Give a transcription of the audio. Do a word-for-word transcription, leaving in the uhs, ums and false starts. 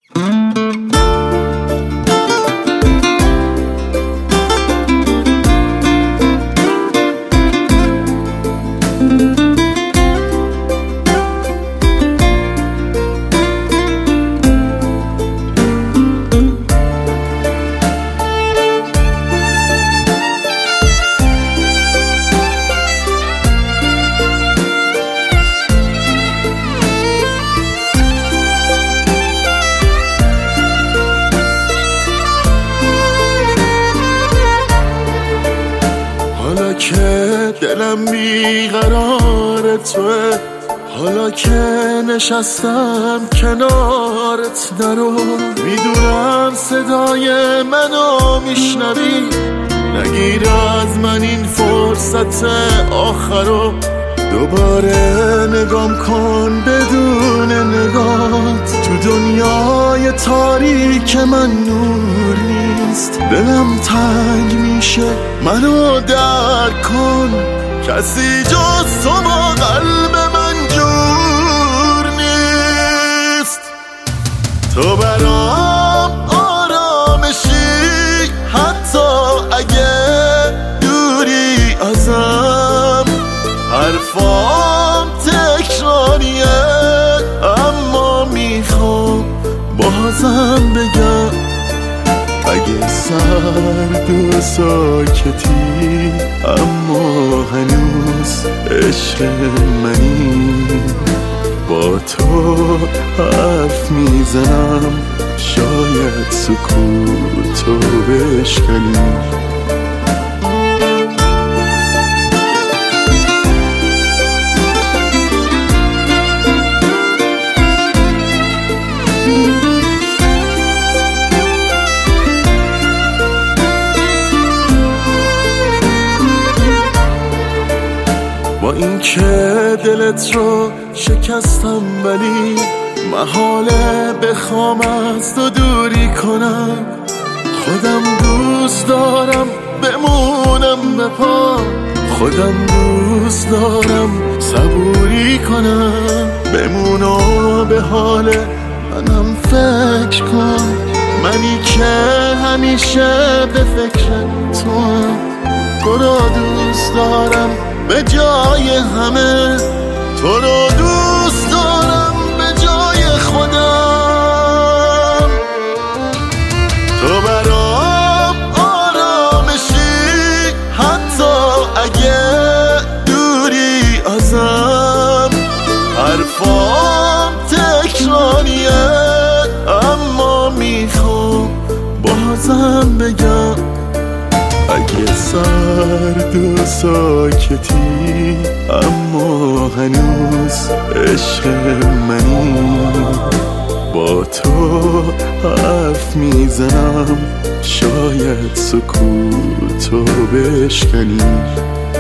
حالا که دلم بیقرار توه، حالا که نشستم کنارت درو، میدونم صدای منو میشنوی، نگیر از من این فرصت آخرو. دوباره نگام کن بدون نگات، تو دنیای تاریک من نور نیست. دلم تنگ میشه منو درک کن، کسی جز تو با قلب من جور نیست. تو برام آرامشی حتی اگه دوری ازم، حرفام تکراریه اما میخوام بازم بگم. اگه سرد و ساکتی اما هنوز عشق منی، با تو حرف میزنم شاید سکوتو بشکنی. با این که دلت رو شکستم، ولی محاله بخوام از تو دوری کنم. خودم دوست دارم بمونم به پا، خودم دوست دارم صبوری کنم. بمون و به حال منم فکر کن، منی که همیشه به فکر توام. تو رو دوست دارم به جای همه، تو رو دوست دارم به جای خودم. تو برام آرامشی حتی اگه دوری ازم، حرفام تکراریه اما میخوام بازم بگم. اگه سرد و ساکتی اما هنوز عشق منی، با تو حرف میزنم شاید سکوتو بشکنی.